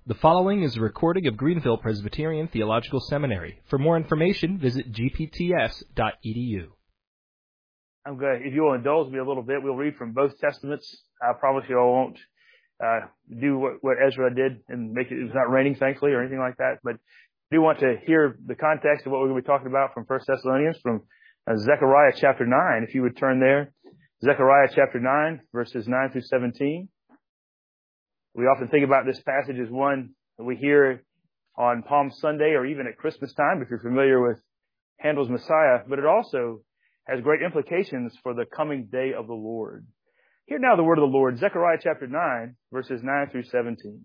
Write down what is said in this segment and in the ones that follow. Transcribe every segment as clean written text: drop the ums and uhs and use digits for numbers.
The following is a recording of Greenville Presbyterian Theological Seminary. For more information, visit gpts.edu. I'm good. If you will indulge me a little bit, we'll read from both Testaments. I promise you I won't do what Ezra did and make it was not raining, thankfully, or anything like that. But I do want to hear the context of what we're going to be talking about from 1 Thessalonians, from Zechariah chapter 9. If you would turn there. Zechariah chapter 9, verses 9 through 17. We often think about this passage as one that we hear on Palm Sunday or even at Christmas time, if you're familiar with Handel's Messiah, but it also has great implications for the coming day of the Lord. Hear now the word of the Lord, Zechariah chapter 9, verses 9 through 17.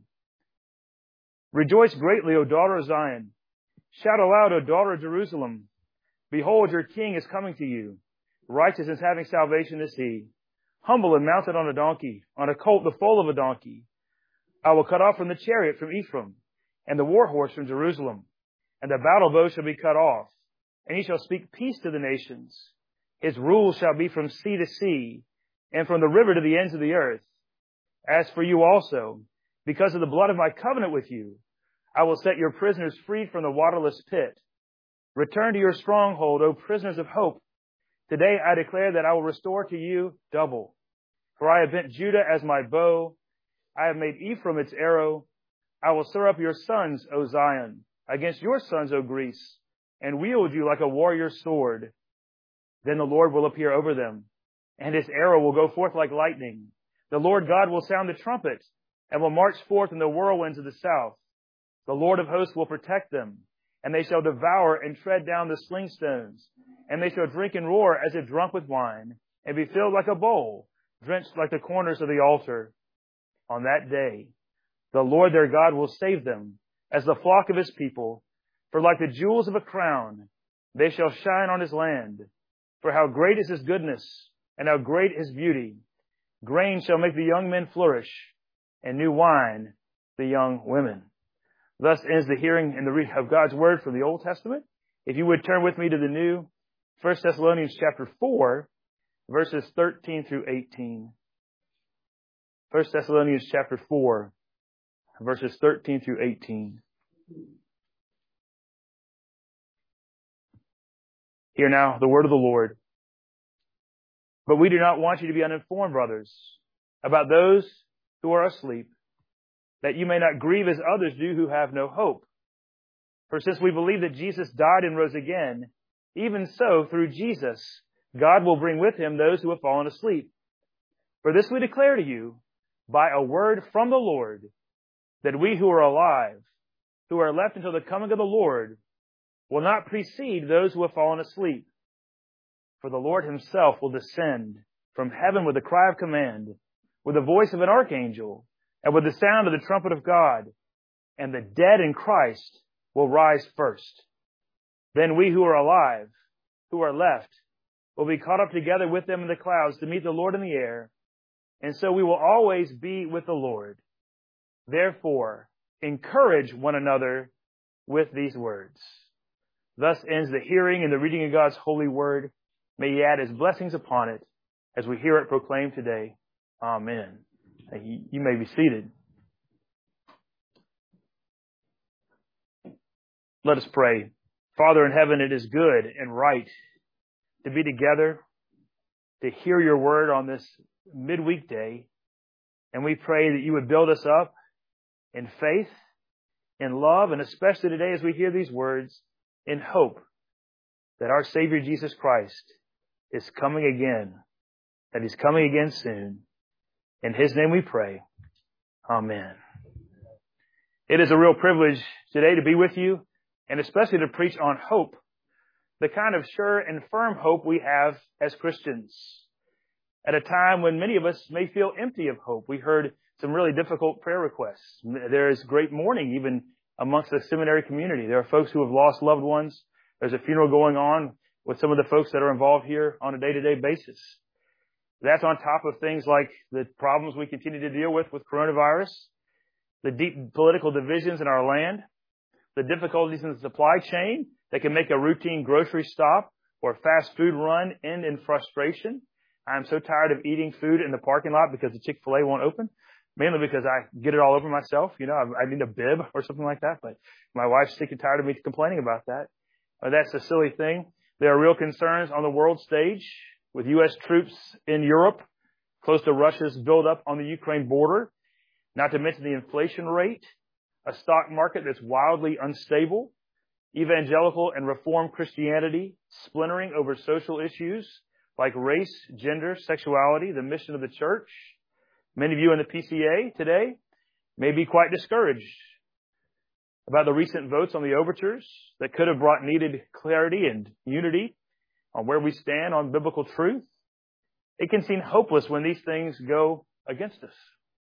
Rejoice greatly, O daughter of Zion. Shout aloud, O daughter of Jerusalem. Behold, your king is coming to you. Righteous and having salvation is he. Humble and mounted on a donkey, on a colt, the foal of a donkey. I will cut off from the chariot from Ephraim, and the war horse from Jerusalem, and the battle bow shall be cut off, and he shall speak peace to the nations. His rule shall be from sea to sea, and from the river to the ends of the earth. As for you also, because of the blood of my covenant with you, I will set your prisoners free from the waterless pit. Return to your stronghold, O prisoners of hope. Today I declare that I will restore to you double. For I have bent Judah as my bow. I have made Ephraim its arrow. I will stir up your sons, O Zion, against your sons, O Greece, and wield you like a warrior's sword. Then the Lord will appear over them, and his arrow will go forth like lightning. The Lord God will sound the trumpet, and will march forth in the whirlwinds of the south. The Lord of hosts will protect them, and they shall devour and tread down the slingstones, and they shall drink and roar as if drunk with wine, and be filled like a bowl, drenched like the corners of the altar. On that day, the Lord their God will save them as the flock of his people. For like the jewels of a crown, they shall shine on his land. For how great is his goodness, and how great his beauty. Grain shall make the young men flourish, and new wine the young women. Thus ends the hearing and the reading of God's word from the Old Testament. If you would turn with me to the New, 1 Thessalonians chapter 4, verses 13 through 18. 1 Thessalonians chapter 4, verses 13 through 18. Hear now the word of the Lord. But we do not want you to be uninformed, brothers, about those who are asleep, that you may not grieve as others do who have no hope. For since we believe that Jesus died and rose again, even so, through Jesus, God will bring with him those who have fallen asleep. For this we declare to you, by a word from the Lord, that we who are alive, who are left until the coming of the Lord, will not precede those who have fallen asleep. For the Lord himself will descend from heaven with a cry of command, with the voice of an archangel, and with the sound of the trumpet of God, and the dead in Christ will rise first. Then we who are alive, who are left, will be caught up together with them in the clouds to meet the Lord in the air, and so we will always be with the Lord. Therefore, encourage one another with these words. Thus ends the hearing and the reading of God's holy word. May he add his blessings upon it as we hear it proclaimed today. Amen. You may be seated. Let us pray. Father in heaven, it is good and right to be together, to hear your word on this midweek day. And we pray that you would build us up in faith, in love, and especially today as we hear these words, in hope that our Savior Jesus Christ is coming again, that he's coming again soon. In his name we pray. Amen. It is a real privilege today to be with you, and especially to preach on hope, the kind of sure and firm hope we have as Christians. At a time when many of us may feel empty of hope. We heard some really difficult prayer requests. There is great mourning even amongst the seminary community. There are folks who have lost loved ones. There's a funeral going on with some of the folks that are involved here on a day-to-day basis. That's on top of things like the problems we continue to deal with coronavirus, the deep political divisions in our land, the difficulties in the supply chain that can make a routine grocery stop or fast food run end in frustration. I'm so tired of eating food in the parking lot because the Chick-fil-A won't open. mainly because I get it all over myself. I need a bib or something like that, but my wife's sick and tired of me complaining about that. That's a silly thing. There are real concerns on the world stage with U.S. troops in Europe, close to Russia's buildup on the Ukraine border, not to mention the inflation rate, a stock market that's wildly unstable, evangelical and reform Christianity splintering over social issues like race, gender, sexuality, the mission of the church. Many of you in the PCA today may be quite discouraged about the recent votes on the overtures that could have brought needed clarity and unity on where we stand on biblical truth. It can seem hopeless when these things go against us.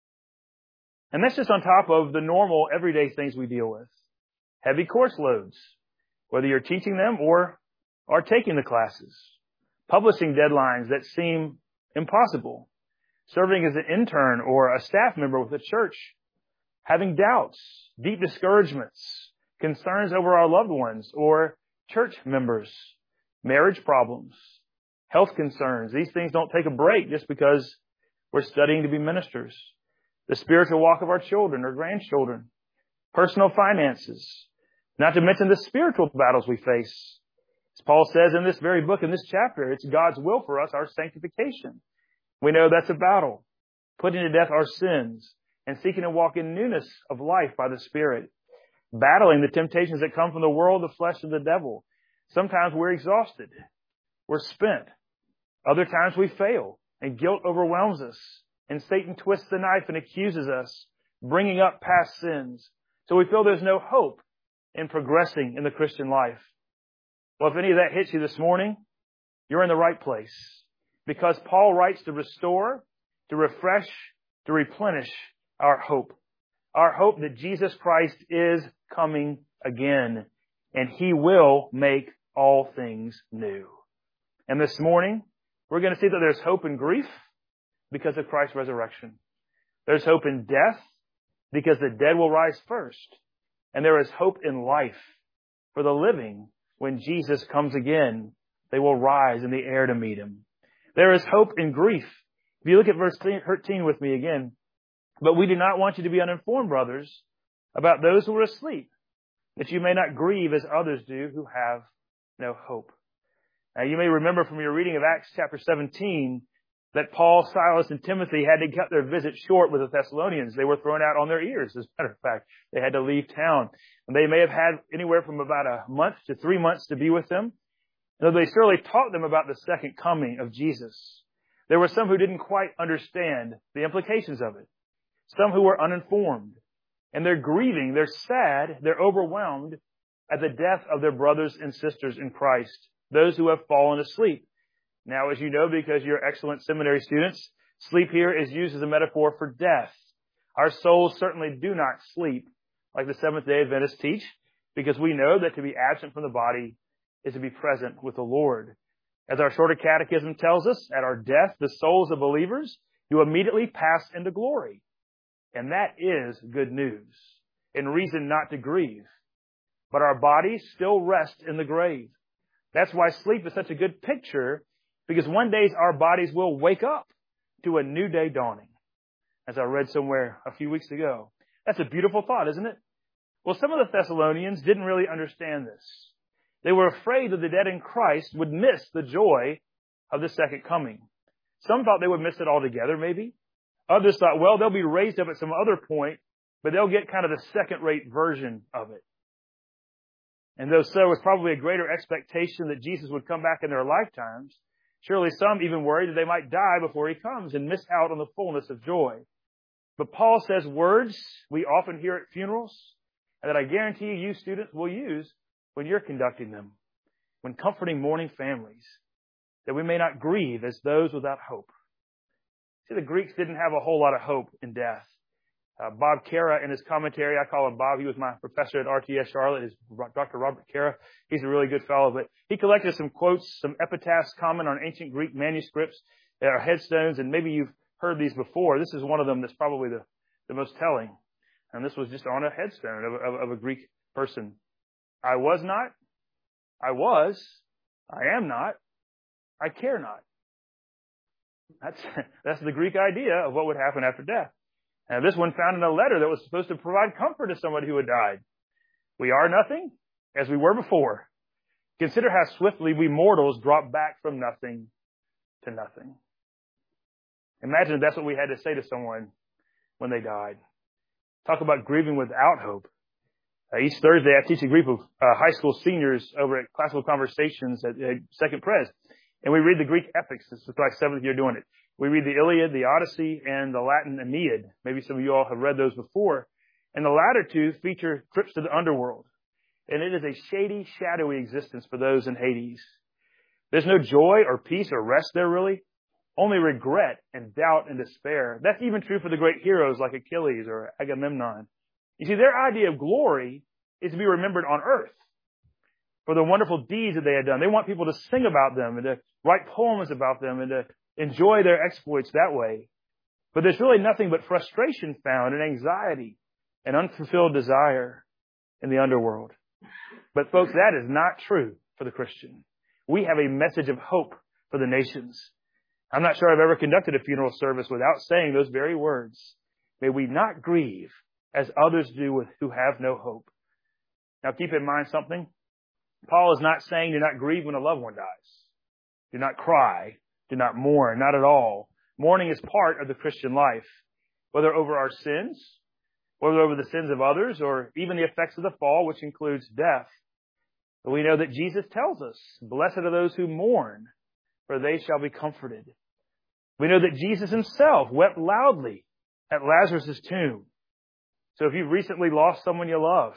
And that's just on top of the normal, everyday things we deal with. Heavy course loads, whether you're teaching them or are taking the classes. Publishing deadlines that seem impossible. Serving as an intern or a staff member with a church. Having doubts, deep discouragements, concerns over our loved ones or church members. Marriage problems, health concerns. These things don't take a break just because we're studying to be ministers. The spiritual walk of our children or grandchildren. Personal finances. Not to mention the spiritual battles we face. As Paul says in this very book, in this chapter, it's God's will for us, our sanctification. We know that's a battle. Putting to death our sins and seeking to walk in newness of life by the Spirit. Battling the temptations that come from the world, the flesh, and the devil. Sometimes we're exhausted. We're spent. Other times we fail and guilt overwhelms us. And Satan twists the knife and accuses us, bringing up past sins. So we feel there's no hope in progressing in the Christian life. Well, if any of that hits you this morning, you're in the right place. Because Paul writes to restore, to refresh, to replenish our hope. Our hope that Jesus Christ is coming again. And He will make all things new. And this morning, we're going to see that there's hope in grief because of Christ's resurrection. There's hope in death because the dead will rise first. And there is hope in life for the living. When Jesus comes again, they will rise in the air to meet Him. There is hope in grief. If you look at verse 13 with me again. But we do not want you to be uninformed, brothers, about those who are asleep, that you may not grieve as others do who have no hope. Now, you may remember from your reading of Acts chapter 17 that Paul, Silas, and Timothy had to cut their visit short with the Thessalonians. They were thrown out on their ears, as a matter of fact. They had to leave town. And they may have had anywhere from about a month to 3 months to be with them. And they certainly taught them about the second coming of Jesus. There were some who didn't quite understand the implications of it. Some who were uninformed. And they're grieving, they're sad, they're overwhelmed at the death of their brothers and sisters in Christ, those who have fallen asleep. Now, as you know, because you're excellent seminary students, sleep here is used as a metaphor for death. Our souls certainly do not sleep like the Seventh-day Adventists teach, because we know that to be absent from the body is to be present with the Lord. As our shorter catechism tells us, at our death, the souls of believers do immediately pass into glory. And that is good news and reason not to grieve. But our bodies still rest in the grave. That's why sleep is such a good picture, because one day our bodies will wake up to a new day dawning, as I read somewhere a few weeks ago. That's a beautiful thought, isn't it? Well, some of the Thessalonians didn't really understand this. They were afraid that the dead in Christ would miss the joy of the second coming. Some thought they would miss it altogether, maybe. Others thought, well, they'll be raised up at some other point, but they'll get kind of the second-rate version of it. And though so was probably a greater expectation that Jesus would come back in their lifetimes, surely some even worried that they might die before He comes and miss out on the fullness of joy. But Paul says words we often hear at funerals, and that I guarantee you students will use when you're conducting them, when comforting mourning families, that we may not grieve as those without hope. See, the Greeks didn't have a whole lot of hope in death. Bob Cara, in his commentary, I call him Bob. He was my professor at RTS Charlotte. Is Dr. Robert Cara. He's a really good fellow. But he collected some quotes, some epitaphs common on ancient Greek manuscripts, headstones, and maybe you've heard these before. This is one of them that's probably the most telling. And this was just on a headstone of a Greek person. I was not. I was. I am not. I care not. That's the Greek idea of what would happen after death. Now, this one found in a letter that was supposed to provide comfort to somebody who had died. We are nothing as we were before. Consider how swiftly we mortals drop back from nothing to nothing. Imagine if that's what we had to say to someone when they died. Talk about grieving without hope. Each Thursday, I teach a group of high school seniors over at Classical Conversations at Second Pres. And we read the Greek epics. This is my 7th year doing it. We read the Iliad, the Odyssey, and the Latin Aeneid. Maybe some of you all have read those before. And the latter two feature trips to the underworld. And it is a shady, shadowy existence for those in Hades. There's no joy or peace or rest there, really. Only regret and doubt and despair. That's even true for the great heroes like Achilles or Agamemnon. You see, their idea of glory is to be remembered on earth for the wonderful deeds that they had done. They want people to sing about them and to write poems about them and to enjoy their exploits that way. But there's really nothing but frustration found and anxiety and unfulfilled desire in the underworld. But folks, that is not true for the Christian. We have a message of hope for the nations. I'm not sure I've ever conducted a funeral service without saying those very words. May we not grieve as others do who have no hope. Now keep in mind something. Paul is not saying do not grieve when a loved one dies. Do not cry. Do not mourn. Not at all. Mourning is part of the Christian life, whether over our sins, whether over the sins of others, or even the effects of the fall, which includes death. But we know that Jesus tells us, blessed are those who mourn, for they shall be comforted. We know that Jesus himself wept loudly at Lazarus' tomb. So if you've recently lost someone you love,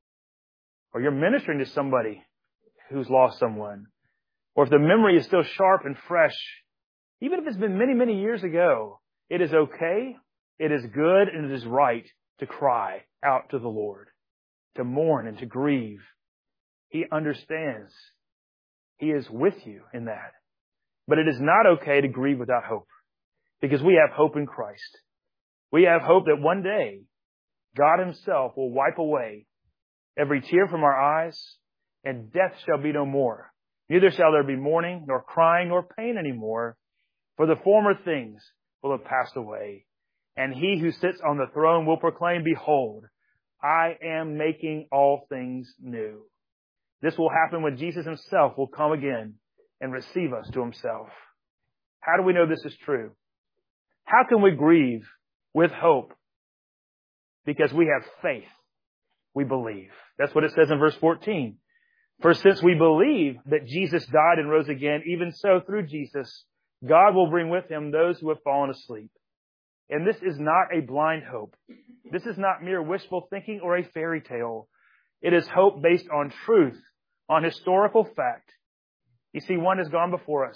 or you're ministering to somebody who's lost someone, or if the memory is still sharp and fresh, even if it's been many, many years ago, it is okay, it is good, and it is right to cry out to the Lord, to mourn and to grieve. He understands. He is with you in that. But it is not okay to grieve without hope, because we have hope in Christ. We have hope that one day God himself will wipe away every tear from our eyes, and death shall be no more. Neither shall there be mourning, nor crying, nor pain anymore, for the former things will have passed away. And he who sits on the throne will proclaim, behold, I am making all things new. This will happen when Jesus himself will come again and receive us to himself. How do we know this is true? How can we grieve with hope? Because we have faith. We believe. That's what it says in verse 14. For since we believe that Jesus died and rose again, even so through Jesus, God will bring with him those who have fallen asleep. And this is not a blind hope. This is not mere wishful thinking or a fairy tale. It is hope based on truth, on historical fact. You see, one has gone before us.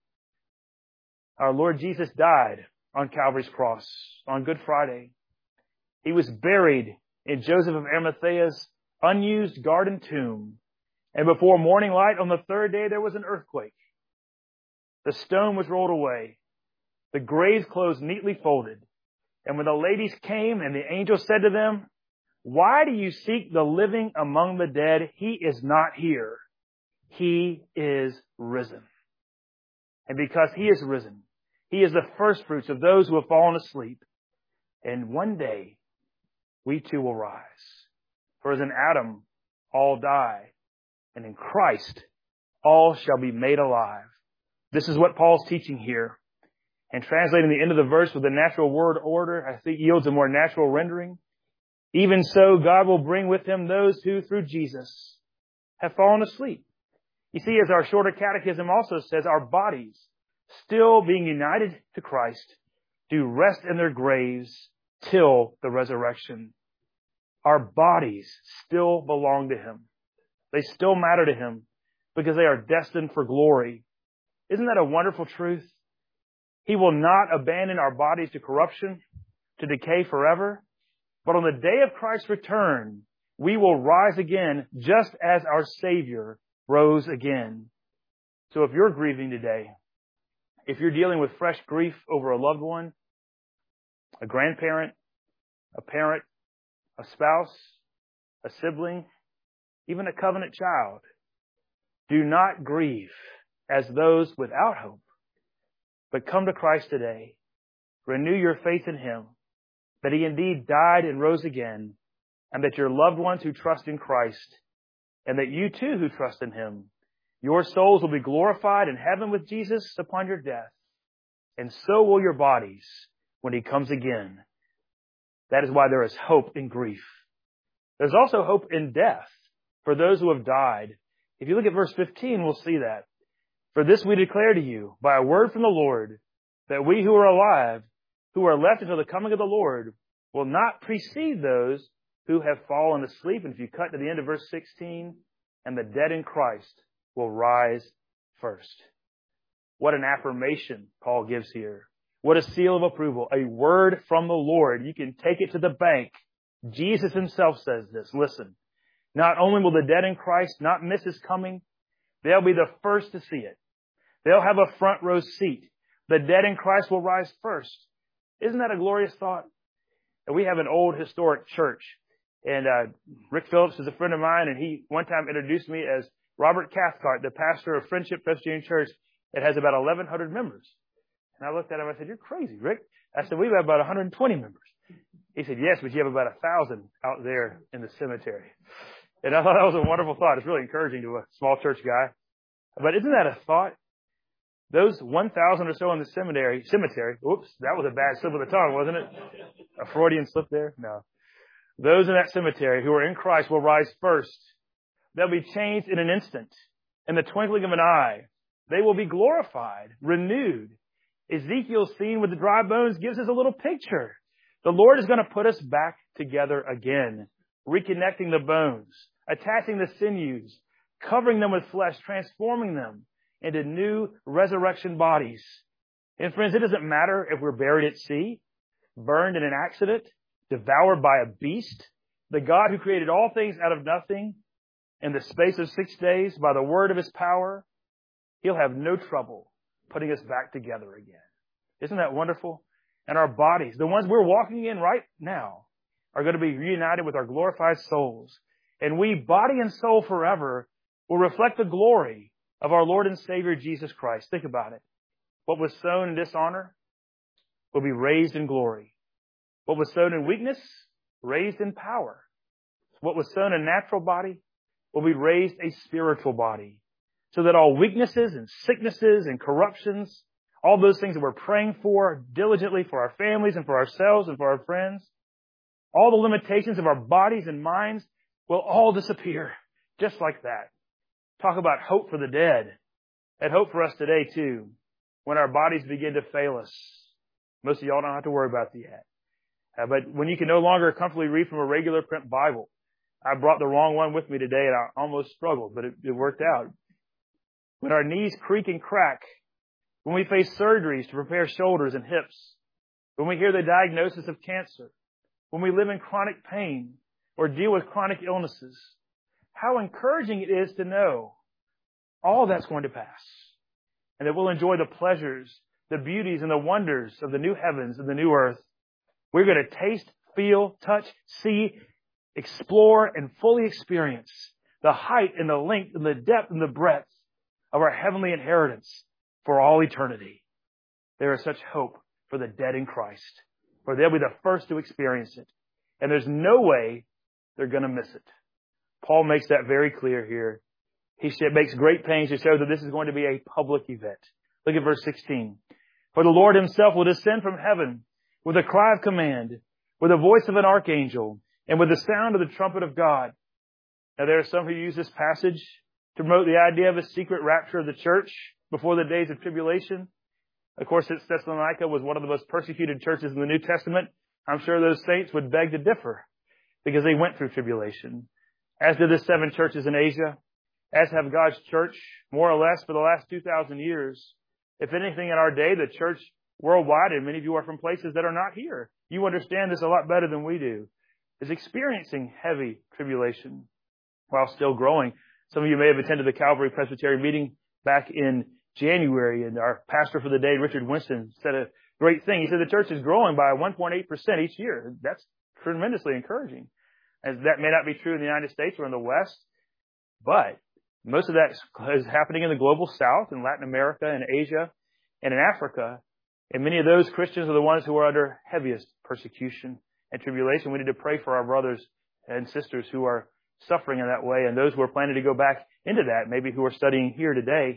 Our Lord Jesus died on Calvary's cross on Good Friday. He was buried in Joseph of Arimathea's unused garden tomb. And before morning light on the third day, there was an earthquake. The stone was rolled away. The grave clothes neatly folded. And when the ladies came and the angel said to them, why do you seek the living among the dead? He is not here. He is risen. And because he is risen, he is the first fruits of those who have fallen asleep. And one day, we too will rise. For as in Adam, all die. And in Christ, all shall be made alive. This is what Paul's teaching here. And translating the end of the verse with the natural word order, I think yields a more natural rendering. Even so, God will bring with him those who, through Jesus, have fallen asleep. You see, as our shorter catechism also says, our bodies, still being united to Christ, do rest in their graves till the resurrection. Our bodies still belong to him. They still matter to him because they are destined for glory. Isn't that a wonderful truth? He will not abandon our bodies to corruption, to decay forever. But on the day of Christ's return, we will rise again just as our Savior rose again. So if you're grieving today, if you're dealing with fresh grief over a loved one, a grandparent, a parent, a spouse, a sibling, even a covenant child, do not grieve as those without hope, but come to Christ today. Renew your faith in him. that He indeed died and rose again, and that your loved ones who trust in Christ, and that you too who trust in Him, your souls will be glorified in heaven with Jesus upon your death, and so will your bodies when He comes again. That is why there is hope in grief. There's also hope in death for those who have died. If you look at verse 15, we'll see that. For this we declare to you by a word from the Lord, that we who are alive, who are left until the coming of the Lord, will not precede those who have fallen asleep. And if you cut to the end of verse 16, and the dead in Christ will rise first. What an affirmation Paul gives here. What a seal of approval. A word from the Lord. You can take it to the bank. Jesus Himself says this. Listen, not only will the dead in Christ not miss His coming, they'll be the first to see it. They'll have a front row seat. The dead in Christ will rise first. Isn't that a glorious thought? And we have an old historic church. And Rick Phillips is a friend of mine, and he one time introduced me as Robert Cathcart, the pastor of Friendship Presbyterian Church. It has about 1,100 members. And I looked at him and I said, "You're crazy, Rick." I said, "We have about 120 members." He said, "Yes, but you have about 1,000 out there in the cemetery." And I thought that was a wonderful thought. It's really encouraging to a small church guy. But isn't that a thought? Those 1,000 or so in the cemetery, whoops, that was a bad slip of the tongue, wasn't it? A Freudian slip there? No. Those in that cemetery who are in Christ will rise first. They'll be changed in an instant, in the twinkling of an eye. They will be glorified, renewed. Ezekiel's scene with the dry bones gives us a little picture. The Lord is going to put us back together again, reconnecting the bones, attaching the sinews, covering them with flesh, transforming them into new resurrection bodies. And friends, it doesn't matter if we're buried at sea, burned in an accident, devoured by a beast. The God who created all things out of nothing in the space of 6 days by the word of His power, He'll have no trouble putting us back together again. Isn't that wonderful? And our bodies, the ones we're walking in right now, are going to be reunited with our glorified souls. And we, body and soul forever, will reflect the glory of our Lord and Savior Jesus Christ. Think about it. What was sown in dishonor will be raised in glory. What was sown in weakness, raised in power. What was sown in natural body will be raised a spiritual body. So that all weaknesses and sicknesses and corruptions, all those things that we're praying for diligently for our families and for ourselves and for our friends, all the limitations of our bodies and minds will all disappear just like that. Talk about hope for the dead. And hope for us today too, when our bodies begin to fail us. Most of y'all don't have to worry about that yet. But when you can no longer comfortably read from a regular print Bible. I brought the wrong one with me today and I almost struggled, but it worked out. When our knees creak and crack, when we face surgeries to repair shoulders and hips, when we hear the diagnosis of cancer, when we live in chronic pain or deal with chronic illnesses, how encouraging it is to know all that's going to pass and that we'll enjoy the pleasures, the beauties, and the wonders of the new heavens and the new earth. We're going to taste, feel, touch, see, explore, and fully experience the height and the length and the depth and the breadth of our heavenly inheritance for all eternity. There is such hope for the dead in Christ, for they'll be the first to experience it. And there's no way they're going to miss it. Paul makes that very clear here. He makes great pains to show that this is going to be a public event. Look at verse 16. For the Lord Himself will descend from heaven with a cry of command, with the voice of an archangel, and with the sound of the trumpet of God. Now there are some who use this passage to promote the idea of a secret rapture of the church before the days of tribulation. Of course, since Thessalonica was one of the most persecuted churches in the New Testament, I'm sure those saints would beg to differ because they went through tribulation. As did the 7 churches in Asia, as have God's church, more or less, for the last 2,000 years. If anything, in our day, the church worldwide, and many of you are from places that are not here, you understand this a lot better than we do, is experiencing heavy tribulation while still growing. Some of you may have attended the Calvary Presbyterian meeting back in January, and our pastor for the day, Richard Winston, said a great thing. He said the church is growing by 1.8% each year. That's tremendously encouraging. As that may not be true in the United States or in the West, but most of that is happening in the global South, in Latin America, and Asia, and in Africa. And many of those Christians are the ones who are under heaviest persecution. and tribulation. We need to pray for our brothers and sisters who are suffering in that way, and those who are planning to go back into that, maybe who are studying here today.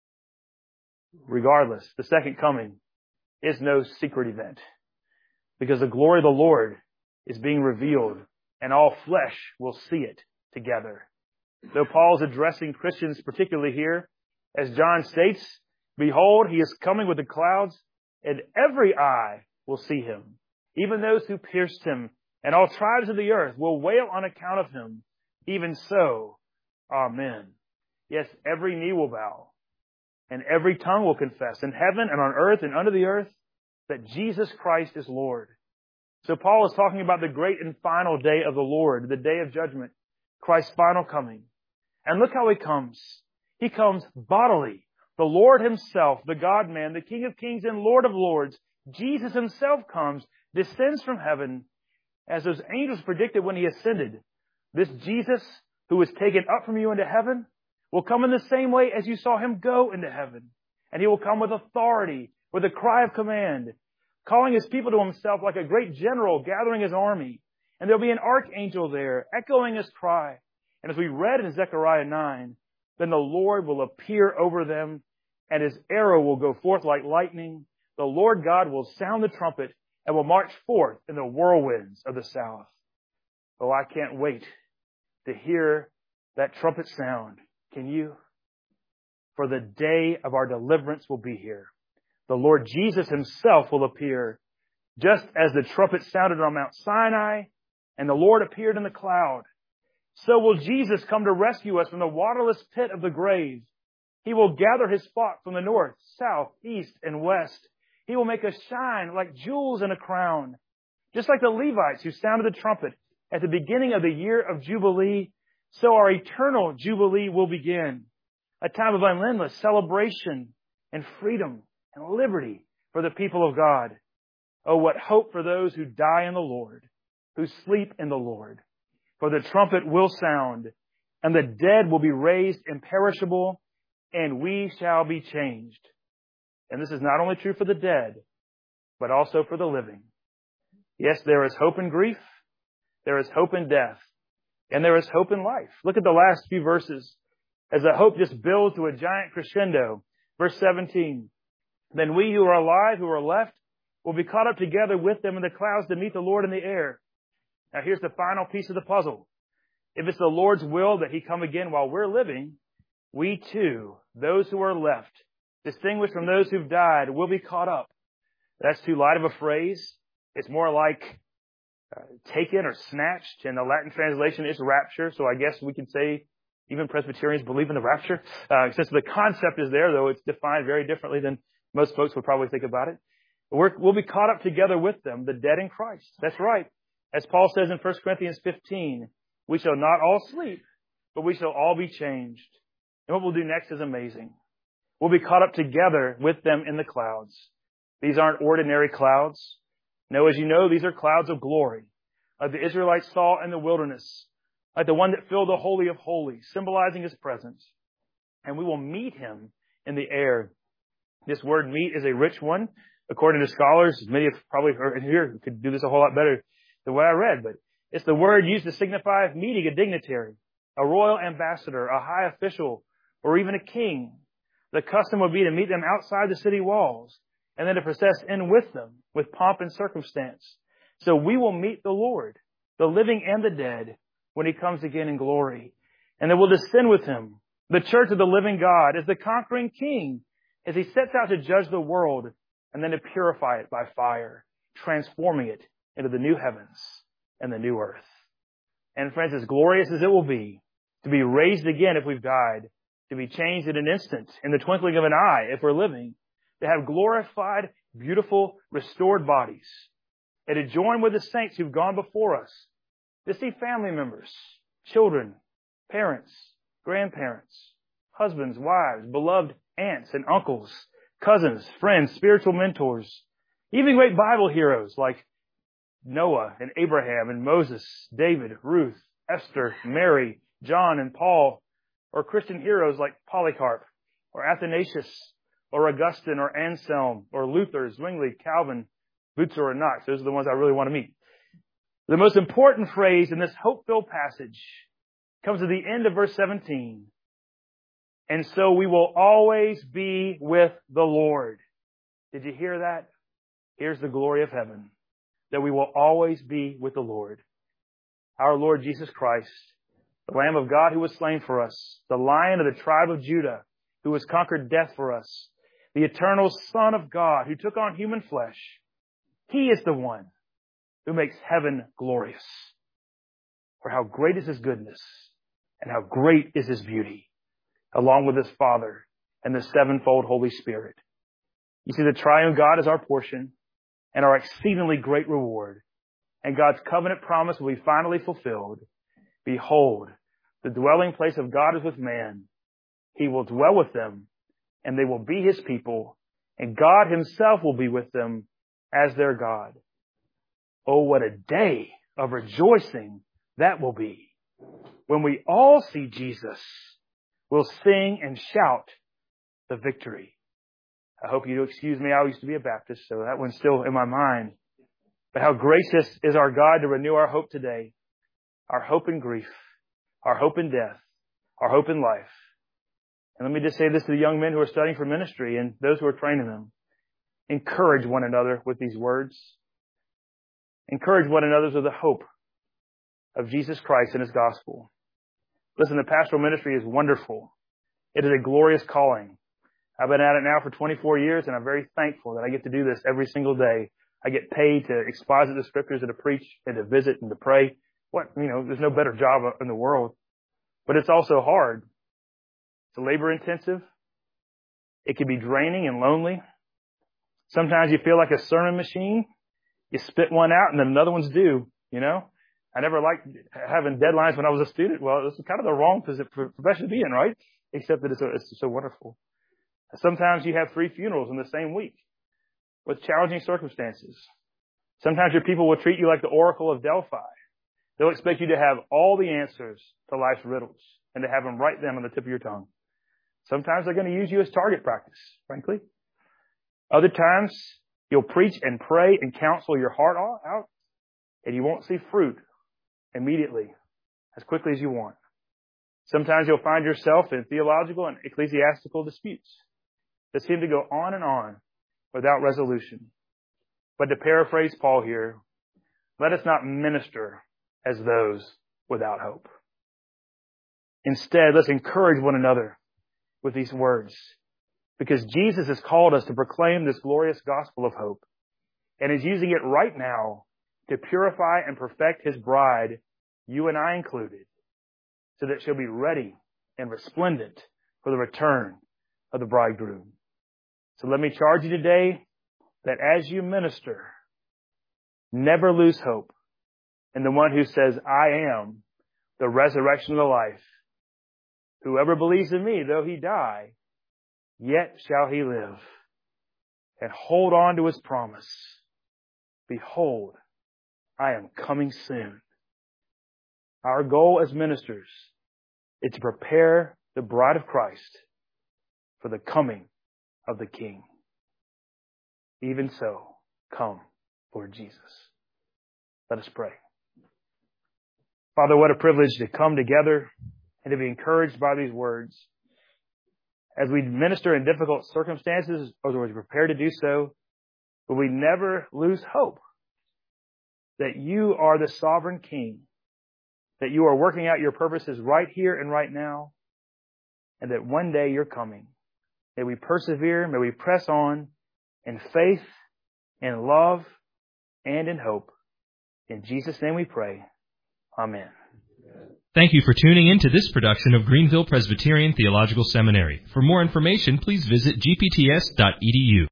Regardless, the second coming is no secret event, because the glory of the Lord is being revealed, and all flesh will see it together. Though Paul's addressing Christians particularly here, as John states, behold, he is coming with the clouds, and every eye will see him, even those who pierced him, and all tribes of the earth will wail on account of him. Even so, amen. Yes, every knee will bow, and every tongue will confess in heaven and on earth and under the earth that Jesus Christ is Lord. So Paul is talking about the great and final day of the Lord, the day of judgment, Christ's final coming. And look how he comes. He comes bodily. The Lord himself, the God-man, the King of kings and Lord of lords, Jesus himself comes, descends from heaven, as those angels predicted when he ascended. This Jesus, who was taken up from you into heaven, will come in the same way as you saw him go into heaven. And he will come with authority, with a cry of command, calling his people to himself like a great general gathering his army. And there'll be an archangel there, echoing his cry. And as we read in Zechariah 9, then the Lord will appear over them, and his arrow will go forth like lightning. The Lord God will sound the trumpet and will march forth in the whirlwinds of the south. Oh, I can't wait to hear that trumpet sound. Can you? For the day of our deliverance will be here. The Lord Jesus himself will appear, just as the trumpet sounded on Mount Sinai and the Lord appeared in the cloud. So will Jesus come to rescue us from the waterless pit of the grave. He will gather his flock from the north, south, east, and west. He will make us shine like jewels in a crown. Just like the Levites who sounded the trumpet at the beginning of the year of Jubilee, so our eternal Jubilee will begin. A time of unendless celebration and freedom and liberty for the people of God. Oh, what hope for those who die in the Lord, who sleep in the Lord. For the trumpet will sound, and the dead will be raised imperishable, and we shall be changed. And this is not only true for the dead, but also for the living. Yes, there is hope in grief, there is hope in death, and there is hope in life. Look at the last few verses as the hope just builds to a giant crescendo. Verse 17, then we who are alive, who are left, will be caught up together with them in the clouds to meet the Lord in the air. Now here's the final piece of the puzzle. If it's the Lord's will that he come again while we're living, we too, those who are left, distinguished from those who've died, will be caught up. That's too light of a phrase. It's more like taken or snatched. And the Latin translation is rapture. So I guess we can say even Presbyterians believe in the rapture. Since the concept is there, though it's defined very differently than most folks would probably think about it. We'll be caught up together with them, the dead in Christ. That's right. As Paul says in 1 Corinthians 15, we shall not all sleep, but we shall all be changed. And what we'll do next is amazing. We'll be caught up together with them in the clouds. These aren't ordinary clouds. No, as you know, these are clouds of glory, like the Israelites saw in the wilderness, like the one that filled the Holy of Holies, symbolizing his presence. And we will meet him in the air. This word meet is a rich one. According to scholars, many have probably heard here who could do this a whole lot better than what I read, but it's the word used to signify meeting a dignitary, a royal ambassador, a high official, or even a king. The custom would be to meet them outside the city walls and then to process in with them with pomp and circumstance. So we will meet the Lord, the living and the dead, when he comes again in glory. And then we'll descend with him, the church of the living God, as the conquering king, as he sets out to judge the world and then to purify it by fire, transforming it into the new heavens and the new earth. And friends, as glorious as it will be to be raised again if we've died, to be changed in an instant, in the twinkling of an eye if we're living, to have glorified, beautiful, restored bodies, and to join with the saints who've gone before us, to see family members, children, parents, grandparents, husbands, wives, beloved aunts and uncles, cousins, friends, spiritual mentors, even great Bible heroes like Noah and Abraham and Moses, David, Ruth, Esther, Mary, John and Paul, or Christian heroes like Polycarp or Athanasius or Augustine or Anselm or Luther, Zwingli, Calvin, Butzer, or Knox. Those are the ones I really want to meet. The most important phrase in this hope-filled passage comes at the end of verse 17. And so we will always be with the Lord. Did you hear that? Here's the glory of heaven, that we will always be with the Lord. Our Lord Jesus Christ, the Lamb of God who was slain for us, the Lion of the tribe of Judah who has conquered death for us, the eternal Son of God who took on human flesh. He is the one who makes heaven glorious. For how great is His goodness and how great is His beauty, along with His Father and the sevenfold Holy Spirit. You see, the triune God is our portion and our exceedingly great reward. And God's covenant promise will be finally fulfilled. Behold, the dwelling place of God is with man. He will dwell with them, and they will be His people, and God Himself will be with them as their God. Oh, what a day of rejoicing that will be. When we all see Jesus, we'll sing and shout the victory. I hope you'll excuse me. I used to be a Baptist, so that one's still in my mind. But how gracious is our God to renew our hope today. Our hope in grief, our hope in death, our hope in life. And let me just say this to the young men who are studying for ministry and those who are training them. Encourage one another with these words. Encourage one another with the hope of Jesus Christ and His gospel. Listen, the pastoral ministry is wonderful. It is a glorious calling. I've been at it now for 24 years, and I'm very thankful that I get to do this every single day. I get paid to exposit the scriptures and to preach and to visit and to pray. There's no better job in the world. But it's also hard. It's labor intensive. It can be draining and lonely. Sometimes you feel like a sermon machine. You spit one out and then another one's due, I never liked having deadlines when I was a student. Well, this is kind of the wrong profession to be in, right? Except that it's so wonderful. Sometimes you have 3 funerals in the same week with challenging circumstances. Sometimes your people will treat you like the Oracle of Delphi. They'll expect you to have all the answers to life's riddles and to have them right then on the tip of your tongue. Sometimes they're going to use you as target practice, frankly. Other times, you'll preach and pray and counsel your heart out, and you won't see fruit immediately, as quickly as you want. Sometimes you'll find yourself in theological and ecclesiastical disputes that seem to go on and on without resolution. But to paraphrase Paul here, let us not minister as those without hope. Instead, let's encourage one another with these words, because Jesus has called us to proclaim this glorious gospel of hope, and is using it right now to purify and perfect His bride, you and I included, so that she'll be ready and resplendent for the return of the bridegroom. So let me charge you today that as you minister, never lose hope in the one who says, I am the resurrection of the life. Whoever believes in me, though he die, yet shall he live. And hold on to His promise. Behold, I am coming soon. Our goal as ministers is to prepare the bride of Christ for the coming of the King. Even so, come, Lord Jesus. Let us pray. Father, what a privilege to come together and to be encouraged by these words. As we minister in difficult circumstances, or as we prepare to do so, but we never lose hope that you are the sovereign King, that you are working out your purposes right here and right now, and that one day you're coming. May we persevere, may we press on in faith, in love, and in hope. In Jesus' name we pray. Amen. Thank you for tuning in to this production of Greenville Presbyterian Theological Seminary. For more information, please visit gpts.edu.